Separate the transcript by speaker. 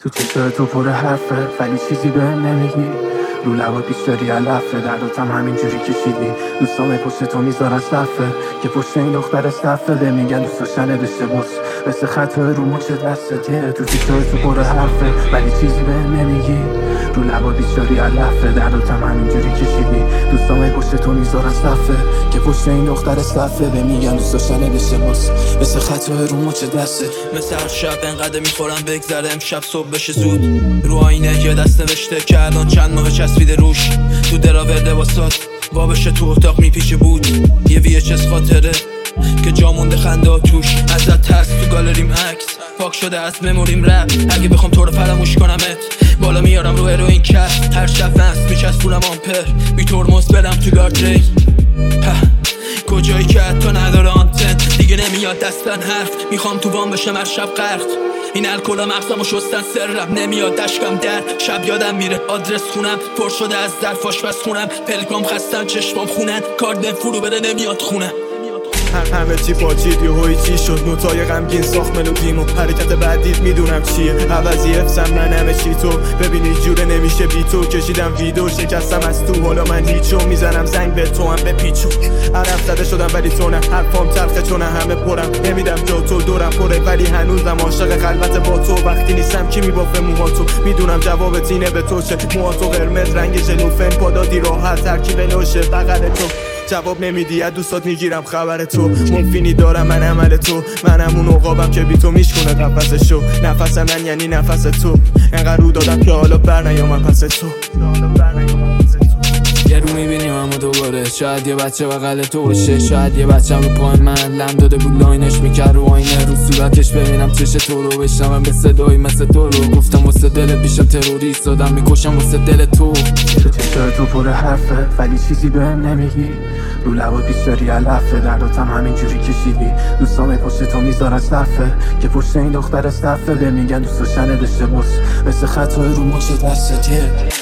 Speaker 1: تو چشای تو پر حرفه ولی چیزی بهم نمیگی. رو لبات بیشتری علفه، درداتم همینجوری کشیدی. دوستام پشت تو میذارن صفه که پشت این دختر صفه. به میگن دوست داشتن داشته باش مثل خط رو مچ دسته. تو چشای تو پر حرفه ولی چیزی بهم نمیگی. رو لبات بیشتری علفه، درداتم همینجوری کشیدی. دوستام پشت تو میذارن صفه که پشت این دختر صفه. به میگن دوست داشتن داشته باش مثل خط رو مچ دسته.
Speaker 2: مثل هر شب انقدر میخورم بگذره امشب صبح بشه زود. رو آینه یه دست نوشته که الان چند ماه چسبیده روش. تو دراورده واسات وا بشه تو اتاق میپیچه بود. یه VHS خاطره که جا مونده خنده توش. ازت ترس تو گالریم عکس پاک شده از مموریم رپ. اگه بخوام تو رو فراموش کنمت بالا میارم رو هروئین کف. هر شب ونس میچسبونم آمپر بی ترمز برم تو گاردری. کجایی که حتی نداره آنتن دیگه نمیاد دستن حرف. میخوام تو وام بشم هر شب غرق. این الکلا مغزمو شستن سرم نمیاد دشکم در شب یادم میره آدرس خونم پر شده از ظرف آشپز خونم. پلکام خستن چشمام خونن کارد فرو بره نمیاد خونه.
Speaker 3: همه چی پاچید یهویی چی شد نوتای غمگین ساخت ملودیمو. حرکت بعدیت میدونم چیه عوضی افسم من همه چی تو. ببینی جوره نمیشه بی تو. کشیدم ویدو شکستم از تو حالا من هیچو. میزنم زنگ به تو هم بپیچو. عرف زده شدم ولی تو نه حرفام تلخه چون همه پرم. نمیدم جا تو دورم پره ولی هنوزم عاشق خلوت با تو. وقتی نیستم کی میبافه موهاتو میدونم جوابت اینه به تو چه. موهاتو قرمز رنگ ژلوفن پادادی راحت ترکیب لوشه بغل تو. جواب نمیدی از دوستات میگیرم خبر تو. ممکنی دارم من عمل تو. منم اون عقابم که بی تو میشکنه قفسشو. نفس من یعنی نفس تو. انقدر رو دادم که حالا بر نیامم پس تو.
Speaker 4: یه رو میبینیم همو دوباره. شاید یه بچه بغل تو باشه. شاید یه بچه رو پای من لم داده بود لاینش میکرد رو آینه. رو صورتش ببینم چش تو رو بشنوم به صدایی مثل تو رو. گفتم واسه دلت بیشم تروریست دادم میکشم واسه دل تو.
Speaker 1: تو چشای تو پر حرفه ولی چیزی بهم نمیگی. رو لبات بیشتری علفه، درداتم همینجوری کشیدی. دوستام پشت تو میذارن صفه که پشت این دختر صفه. به میگن دوست داشتن داشته باش مثل خط رو مچ دسته.